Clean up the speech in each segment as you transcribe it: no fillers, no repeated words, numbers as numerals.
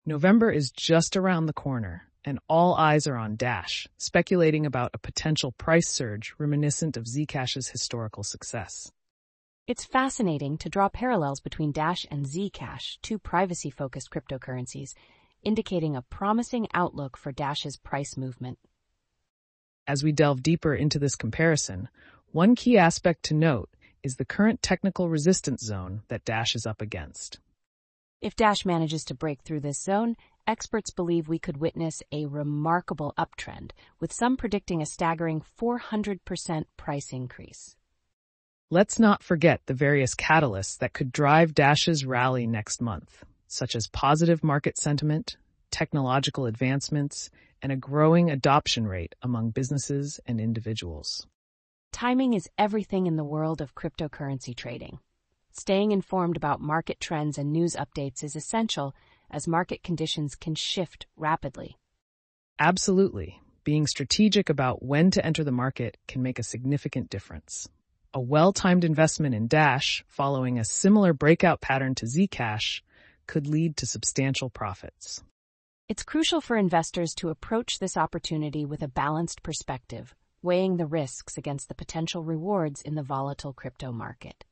November is just around the corner, and all eyes are on Dash, speculating about a potential price surge reminiscent of Zcash's historical success. It's fascinating to draw parallels between Dash and Zcash, two privacy-focused cryptocurrencies, indicating a promising outlook for Dash's price movement. As we delve deeper into this comparison, one key aspect to note is the current technical resistance zone that Dash is up against. If Dash manages to break through this zone, experts believe we could witness a remarkable uptrend, with some predicting a staggering 400% price increase. Let's not forget the various catalysts that could drive Dash's rally next month, such as positive market sentiment, technological advancements, and a growing adoption rate among businesses and individuals. Timing is everything in the world of cryptocurrency trading. Staying informed about market trends and news updates is essential, as market conditions can shift rapidly. Absolutely. Being strategic about when to enter the market can make a significant difference. A well-timed investment in Dash, following a similar breakout pattern to Zcash, could lead to substantial profits. It's crucial for investors to approach this opportunity with a balanced perspective, weighing the risks against the potential rewards in the volatile crypto market.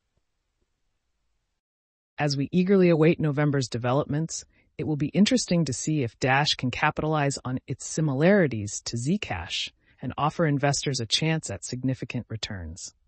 As we eagerly await November's developments, it will be interesting to see if Dash can capitalize on its similarities to Zcash and offer investors a chance at significant returns.